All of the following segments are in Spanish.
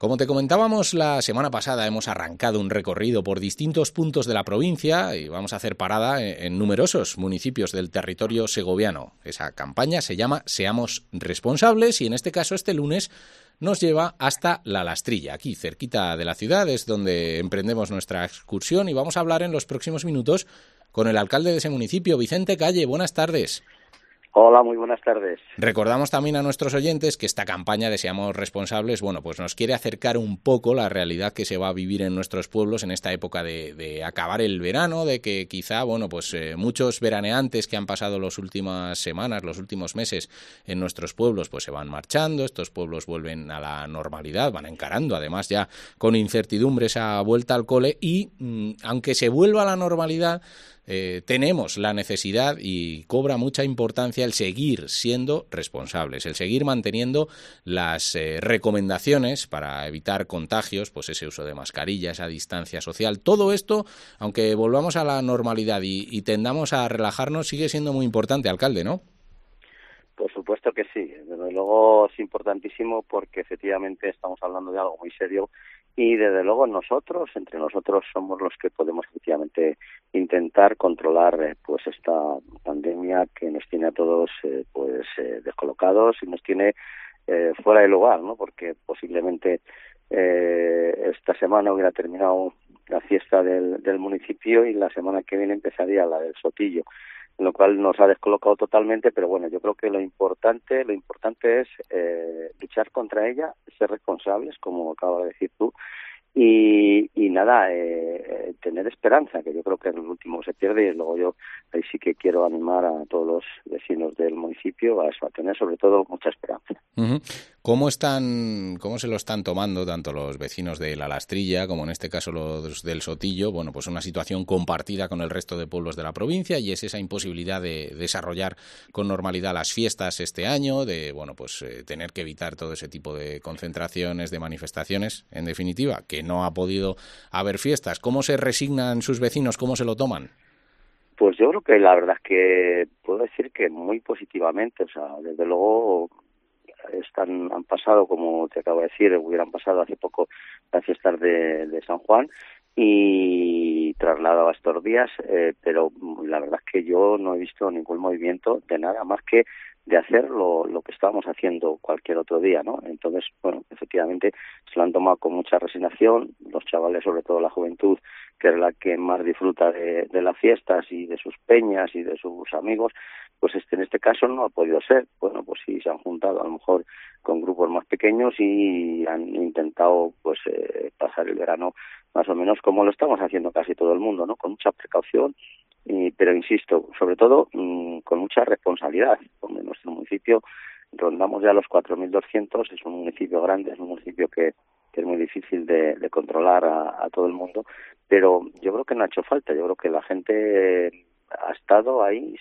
Como te comentábamos la semana pasada, hemos arrancado un recorrido por distintos puntos de la provincia y vamos a hacer parada en numerosos municipios del territorio segoviano. Esa campaña se llama Seamos Responsables y en este caso este lunes nos lleva hasta La Lastrilla, aquí cerquita de la ciudad, es donde emprendemos nuestra excursión y vamos a hablar en los próximos minutos con el alcalde de ese municipio, Vicente Calle. Buenas tardes. Hola, muy buenas tardes. Recordamos también a nuestros oyentes que esta campaña de Seamos Responsables, pues nos quiere acercar un poco la realidad que se va a vivir en nuestros pueblos en esta época de acabar el verano, de que quizá, muchos veraneantes que han pasado las últimas semanas, los últimos meses en nuestros pueblos, pues se van marchando, estos pueblos vuelven a la normalidad, van encarando además ya con incertidumbre esa vuelta al cole y aunque se vuelva a la normalidad, tenemos la necesidad y cobra mucha importancia el seguir siendo responsables, el seguir manteniendo las recomendaciones para evitar contagios, pues ese uso de mascarilla, esa distancia social. Todo esto, aunque volvamos a la normalidad y tendamos a relajarnos, sigue siendo muy importante, alcalde, ¿no? Por supuesto que sí. Desde luego es importantísimo porque efectivamente estamos hablando de algo muy serio y desde luego entre nosotros somos los que podemos efectivamente intentar controlar pues esta pandemia que nos tiene a todos descolocados y nos tiene fuera de lugar, ¿no? Porque posiblemente esta semana hubiera terminado la fiesta del municipio y la semana que viene empezaría la del Sotillo, lo cual nos ha descolocado totalmente, pero bueno, yo creo que lo importante es luchar contra ella, ser responsables, como acabas de decir tú, y tener esperanza, que yo creo que en el último se pierde, y luego yo ahí sí que quiero animar a todos los vecinos del municipio a eso, a tener sobre todo mucha esperanza. Uh-huh. ¿Cómo se lo están tomando tanto los vecinos de La Lastrilla como en este caso los del Sotillo? Bueno, pues una situación compartida con el resto de pueblos de la provincia y es esa imposibilidad de desarrollar con normalidad las fiestas este año, de tener que evitar todo ese tipo de concentraciones, de manifestaciones, en definitiva, que no ha podido haber fiestas. ¿Cómo se resignan sus vecinos? ¿Cómo se lo toman? Pues yo creo que la verdad es que puedo decir que muy positivamente, o sea, desde luego han pasado, como te acabo de decir, hubieran pasado hace poco las fiestas de San Juan y trasladado a estos días, pero la verdad es que yo no he visto ningún movimiento de nada más que de hacer lo que estábamos haciendo cualquier otro día, ¿no? Entonces, bueno, efectivamente se lo han tomado con mucha resignación, los chavales, sobre todo la juventud, que es la que más disfruta de las fiestas y de sus peñas y de sus amigos, pues en este caso no ha podido ser. Bueno, pues sí se han juntado a lo mejor con grupos más pequeños y han intentado pasar el verano más o menos como lo estamos haciendo casi todo el mundo, ¿no? Con mucha precaución, pero insisto, sobre todo con mucha responsabilidad. En nuestro municipio rondamos ya los 4.200, es un municipio grande, es un municipio que es muy difícil de controlar a todo el mundo, pero yo creo que no ha hecho falta. Yo creo que la gente ha estado ahí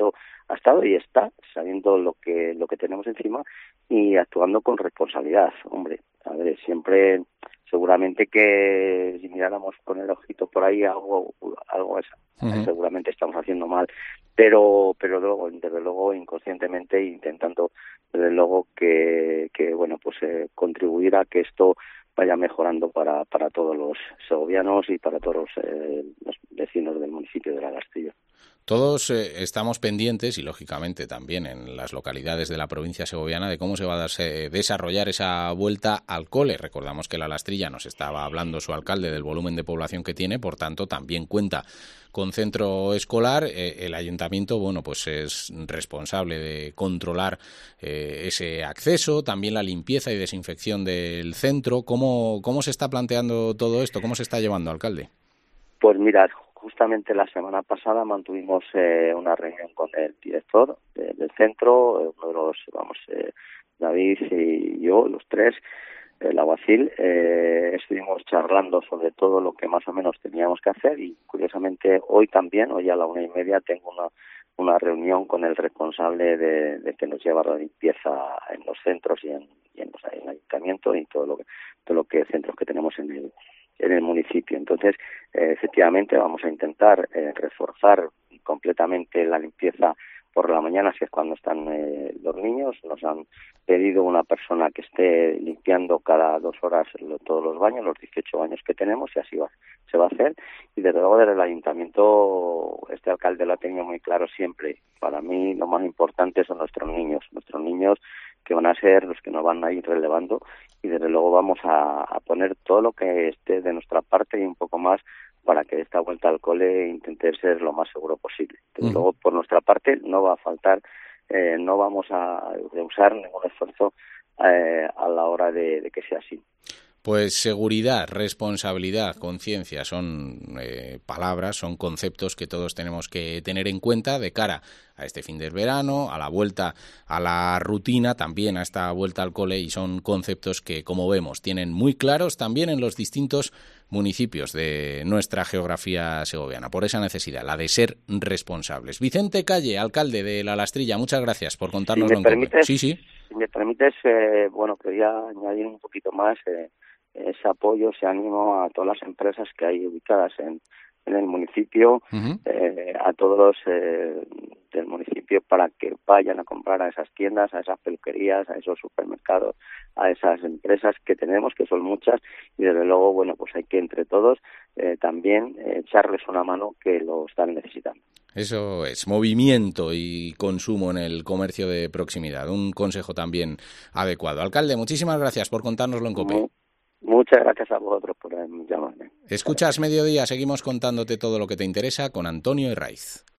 y está sabiendo lo que tenemos encima y actuando con responsabilidad. Hombre, a ver, siempre seguramente que si miráramos con el ojito por ahí algo seguramente estamos haciendo mal, pero luego, desde luego, inconscientemente intentando desde luego que contribuir a que esto vaya mejorando para todos los segovianos y para todos los vecinos del municipio de La Lastrilla. Todos estamos pendientes, y lógicamente también en las localidades de la provincia segoviana, de cómo se va a desarrollar esa vuelta al cole. Recordamos que La Lastrilla, nos estaba hablando su alcalde del volumen de población que tiene, por tanto también cuenta con centro escolar. El ayuntamiento es responsable de controlar ese acceso, también la limpieza y desinfección del centro. ¿Cómo se está planteando todo esto? ¿Cómo se está llevando, alcalde? Pues mirad, justamente la semana pasada mantuvimos una reunión con el director del centro, uno de los, David y yo, los tres, el alguacil, estuvimos charlando sobre todo lo que más o menos teníamos que hacer y curiosamente hoy a la 1:30 tengo una reunión con el responsable de que nos lleva la limpieza en los centros y en el ayuntamiento y todo lo que centros que tenemos en el municipio. Entonces, efectivamente, vamos a intentar reforzar completamente la limpieza por la mañana, si es cuando están los niños. Nos han pedido una persona que esté limpiando cada 2 horas todos los baños, los 18 baños que tenemos, y así se va a hacer. Y desde luego desde el ayuntamiento, este alcalde lo ha tenido muy claro siempre. Para mí lo más importante son nuestros niños que van a ser los que nos van a ir relevando, y desde luego vamos a poner todo lo que esté de nuestra parte y un poco más para que esta vuelta al cole intente ser lo más seguro posible. Desde luego, por nuestra parte, no va a faltar, no vamos a usar ningún esfuerzo a la hora de que sea así. Pues seguridad, responsabilidad, conciencia son palabras, son conceptos que todos tenemos que tener en cuenta de cara a este fin del verano, a la vuelta a la rutina, también a esta vuelta al cole, y son conceptos que, como vemos, tienen muy claros también en los distintos municipios de nuestra geografía segoviana, por esa necesidad, la de ser responsables. Vicente Calle, alcalde de La Lastrilla, muchas gracias por contárnoslo en COPE. Sí. Si me permites, quería añadir un poquito más ese apoyo, ese ánimo a todas las empresas que hay ubicadas en el municipio, a todos los del municipio, para que vayan a comprar a esas tiendas, a esas peluquerías, a esos supermercados, a esas empresas que tenemos, que son muchas, y desde luego, pues hay que entre todos también echarles una mano, que lo están necesitando. Eso es, movimiento y consumo en el comercio de proximidad, un consejo también adecuado. Alcalde, muchísimas gracias por contárnoslo en COPE. Muchas gracias a vosotros por llamarme. Escuchas Mediodía, seguimos contándote todo lo que te interesa con Antonio Herraiz.